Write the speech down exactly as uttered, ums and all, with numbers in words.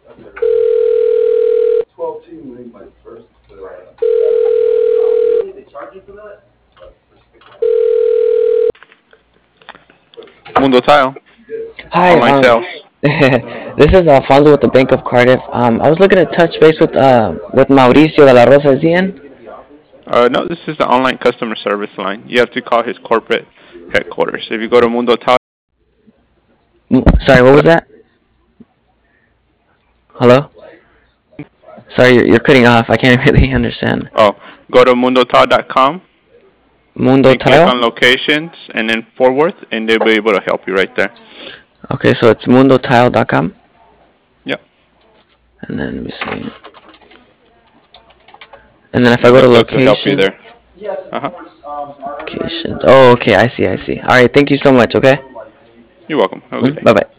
Mundo Tile, Hi, online um, sales. this is Alfonso with the Bank of Cardiff. Um, I was looking to touch base with uh with Mauricio de la Rosa. Is he in? Uh, no, this is the online customer service line. You have to call his corporate headquarters. If you go to Mundo Tile, M- Sorry, what was that? Hello? Sorry, you're, you're cutting off. I can't really understand. oh, go to mundo tile dot com Mundo and click Tile? on locations and then forward, and they'll be able to help you right there. Okay, so it's mundo tile dot com. Yep. And then let me see. And then if I And go they'll to be able to help you location, there. Uh huh. locations. Oh, okay, I see, I see. All right, thank you so much. Okay. You're welcome. Have a good Bye day. bye.